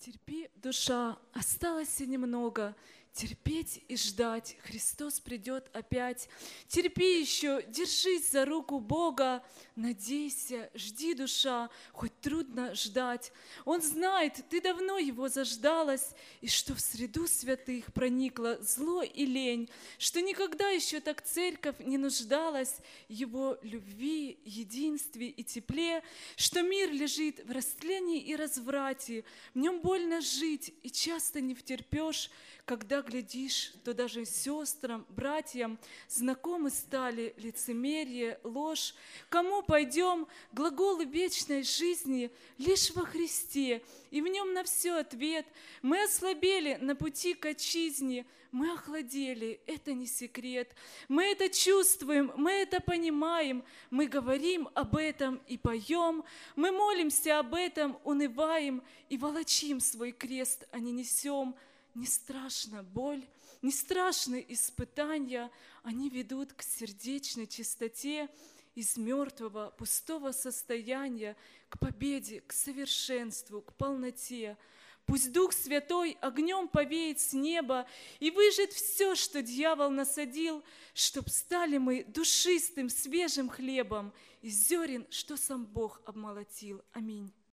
Терпи, душа, осталось немного, терпеть и ждать, Христос придет опять. Терпи еще, держись за руку Бога, надейся, жди, душа, хоть трудно ждать. Он знает, ты давно Его заждалась, и что в среду святых проникло зло и лень, что никогда еще так церковь не нуждалась Его любви, единстве и тепле, что мир лежит в растлении и разврате, в нем больно жить, и часто не втерпешь, когда глядишь, то даже сестрам, братьям знакомы стали лицемерие, ложь. Кому пойдем, глаголы вечной жизни лишь во Христе, и в нем на все ответ. Мы ослабели на пути к отчизне, мы охладели, это не секрет. Мы это чувствуем, мы это понимаем, мы говорим об этом и поем, мы молимся об этом, унываем и волочим свой крест, а не несем. Не страшна боль, не страшны испытания, они ведут к сердечной чистоте, из мертвого, пустого состояния к победе, к совершенству, к полноте. Пусть Дух Святой огнем повеет с неба и выжжет все, что дьявол насадил, чтоб стали мы душистым, свежим хлебом из зерен, что сам Бог обмолотил. Аминь.